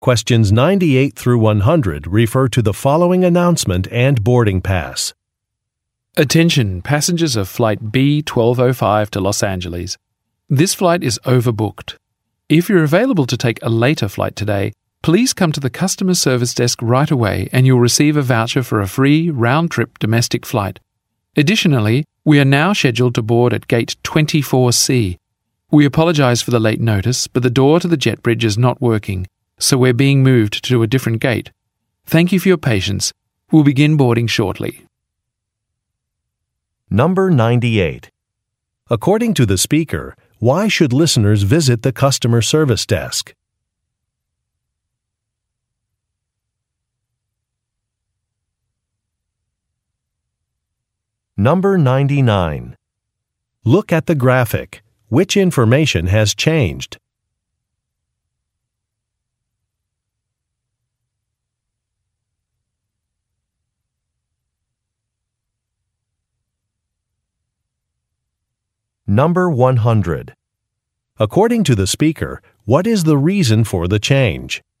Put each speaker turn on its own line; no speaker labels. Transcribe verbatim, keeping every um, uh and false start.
Questions ninety-eight through one hundred refer to the following announcement and boarding pass.
Attention, passengers of Flight B twelve oh five to Los Angeles. This flight is overbooked. If you're available to take a later flight today, please come to the customer service desk right away and you'll receive a voucher for a free round-trip domestic flight. Additionally, we are now scheduled to board at gate twenty-four C. We apologize for the late notice, but the door to the jet bridge is not working, so we're being moved to a different gate. Thank you for your patience. We'll begin boarding shortly.
Number ninety-eight. According to the speaker, why should listeners visit the customer service desk? Number ninety-nine. Look at the graphic. Which information has changed? Number one hundred. According to the speaker, what is the reason for the change?